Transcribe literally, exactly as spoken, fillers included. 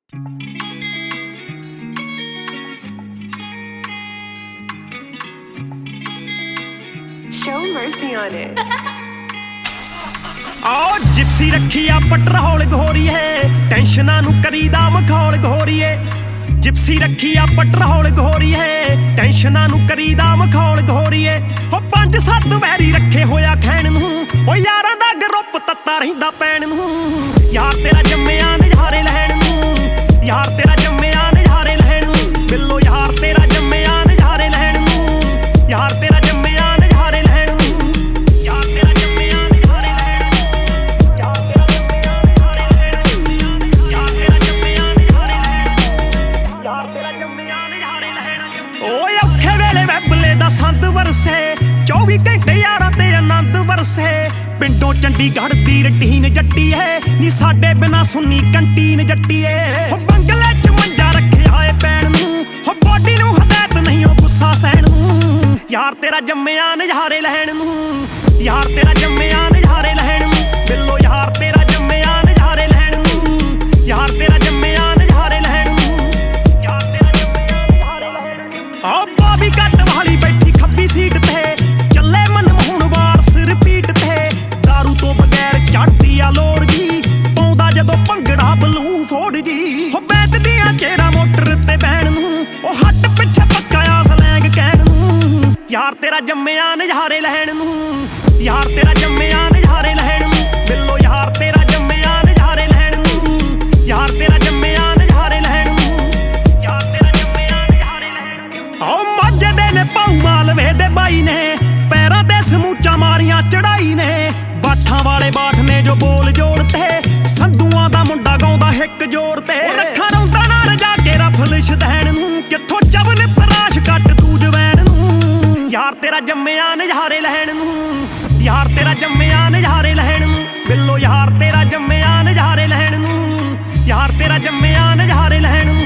Show mercy on it. ਆਓ gypsy ਰੱਖੀ ਆ ਪਟਰੋਲ ਘੋਰੀਏ, ਟੈਨਸ਼ਨਾਂ ਨੂੰ ਕਰੀਦਾ ਮਖੌਲ ਘੋਰੀਏ। ਜਿਪਸੀ ਰੱਖੀ ਆ ਪਟਰੋਲ ਘੋਰੀਏ, ਟੈਨਸ਼ਨਾਂ ਨੂੰ ਕਰੀਦਾ ਮਖੌਲ ਘੋਰੀਏ। ਹੋ ਪੰਜ ਸੱਤ ਵੈਰੀ ਰੱਖੇ ਹੋਇਆ ਖੈਣ ਨੂੰ, ਓ ਯਾਰਾਂ ਦਾ ਗਰੁੱਪ ਤੱਤਾ ਰਹਿੰਦਾ ਪੈਣ ਨੂੰ। ਯਾਰ ਤੇਰਾ ਜੰਮਿਆ ਨਜ਼ਾਰੇ ਲੈਣ ਨੂੰ, ਯਾਰ ਤੇਰਾ ਜੰਮਿਆ ਨਜ਼ਾਰੇ ਲੈਣ ਨੂੰ। ਬਿੱਲੋ ਯਾਰ ਤੇਰਾ ਜੰਮਿਆ ਨਜ਼ਾਰੇ ਲੈਣ ਨੂੰ, ਯਾਰ ਤੇਰਾ ਜੰਮਿਆ ਨਜ਼ਾਰੇ ਲੈਣ ਨੂੰ। ਯਾਰ ਤੇਰਾ ਜੰਮਿਆ ਨਜ਼ਾਰੇ ਲੈਣ ਨੂੰ, ਯਾਰ ਤੇਰਾ ਜੰਮਿਆ ਨਜ਼ਾਰੇ ਲੈਣ ਨੂੰ। ਯਾਰ ਤੇਰਾ ਜੰਮਿਆ ਨਜ਼ਾਰੇ ਲੈਣ ਨੂੰ, ਯਾਰ ਤੇਰਾ ਜੰਮਿਆ ਨਜ਼ਾਰੇ ਲੈਣ ਨੂੰ। ਓਏ ਔਖੇ ਵੇਲੇ ਵੈਬਲੇ ਦਾ ਸੰਦ ਵਰਸੇ, ਚੌਵੀ ਘੰਟੇ ਯਾਰਾਂ ਤੇ ਆਨੰਦ ਵਰਸੇ। ਪਿੰਡੋਂ ਚੰਡੀਗੜ੍ਹ ਦੀ ਰਟੀਨ ਜੱਟੀ ਹੈ ਨੀ, ਸਾਡੇ ਬਿਨਾ ਸੁੰਨੀ ਕੰਟੀਨ ਜੱਟੀ ਏ। ਹੋ ਬੰਗਲੇ ਚ ਮੰਜਾ ਰੱਖਿਆ ਏ ਪੈਣ ਨੂੰ, ਹੋ ਬੋਡੀ ਨੂੰ ਹਦਾਇਤ ਨਹੀਂ ਉਹ ਗੁੱਸਾ ਸਹਿਣ ਨੂੰ। ਯਾਰ ਤੇਰਾ ਜੰਮਿਆ ਨਜ਼ਾਰੇ ਲੈਣ ਨੂੰ, ਯਾਰ ਤੇਰਾ ਜੰਮਿਆ ਨਜ਼ਾਰੇ ਲੈਣ ਨੂੰ। ਬਿੱਲੋ ਯਾਰ ਤੇਰਾ ਜੰਮਿਆ ਨਜ਼ਾਰੇ ਲੈਣ ਨੂੰ, ਯਾਰ ਤੇਰਾ ਜੰਮਿਆ ਨਜ਼ਾਰੇ ਲੈਣ ਨੂੰ। ਯਾਰ ਤੇਰਾ ਜੰਮਿਆ ਨਜ਼ਾਰੇ ਲੈਣ ਨੂੰ। ਆਹ ਬਾਬੀ ਕੱਟ ਵਾਲੀ ਬੈਠੀ ਖੱਬੀ ਸੀਟ ਤੇ, ਚੱਲੇ ਮਨਮੋਹਨ ਵਾਰਸ ਰਿਪੀਟ ਤੇ। ਦਾਰੂ ਤੋਂ ਬਗੈਰ ਚੜਦੀ ਆ ਲੋਰ ਜੀ, ਪਾਉਂਦਾ ਜਦੋਂ ਭੰਗੜਾ ਬਲੂ ਫੋੜ ਜੀ। ਹੋ ਬੈਠਦੀਆਂ ਚਿਹਰਾ ਮੋਟਰ ਤੇ ਬਹਿਣ ਨੂੰ, ਉਹ ਹੱਟ ਪਿੱਛੇ ਪੱਕਾ ਆ ਸਲੈਂਗ ਕਹਿਣ ਨੂੰ। ਯਾਰ ਤੇਰਾ ਜੰਮਿਆ ਨਜ਼ਾਰੇ ਲੈਣ ਨੂੰ, ਯਾਰ ਤੇਰਾ ਜੰਮਿਆ ਨਜ਼ਾਰੇ ਲੈਣ ਨੂੰ। ਬਿੱਲੋ ਯਾਰ ਤੇਰਾ ਜੰਮਿਆ ਨਜ਼ਾਰੇ ਲੈਣ ਨੂੰ, ਯਾਰ ਤੇਰਾ ਜੰਮਿਆ ਨਜ਼ਾਰੇ ਲੈਣ ਨੂੰ। ਯਾਰ ਤੇਰਾ ਜੰਮਿਆ ਨਜ਼ਾਰੇ ਲੈਣ ਨੂੰ। ਆਓ ਮਾਝੇ ਦੇ ਨੇ ਪਾਉ ਮਾਲਵੇ ਦੇ ਬਾਈ ਨੇ, ਪੈਰਾਂ ਤੇ ਸਮੂਚਾ ਮਾਰੀਆਂ ਚੜਾਈ ਨੇ। ਬਾਠਾਂ ਵਾਲੇ ਬਾਠ ਨੇ ਜੋ ਬੋਲ ਜੋੜ ਤੇ, ਸੰਧੂਆਂ ਦਾ ਮੁੰਡਾ ਗਾਉਂਦਾ ਹਿੱਕ ਜੋੜ ਤੇ। ਰੱਖਾਂ ਰੌਂਦਾ ਨਾ ਰਜਾ ਕੇ ਰਫਲ ਸ਼ਦੈਣ ਨੂੰ, ਕਿੱਥੋਂ ਚਵਲ ਪਰਾਸ਼ ਕੱਟ ਤੂੰ ਜਵੈਣ ਨੂੰ। ਯਾਰ ਤੇਰਾ ਜੰਮਿਆ ਨਜ਼ਾਰੇ ਲੈਣ ਨੂੰ, ਯਾਰ ਤੇਰਾ ਜੰਮਿਆ ਨਜ਼ਾਰੇ ਲੈਣ ਨੂੰ। ਬਿੱਲੋ ਯਾਰ ਤੇਰਾ ਜੰਮਿਆ ਨਜ਼ਾਰੇ ਲੈਣ ਨੂੰ, ਯਾਰ ਤੇਰਾ ਜੰਮਿਆ ਨਜ਼ਾਰੇ ਲੈਣ ਨੂੰ।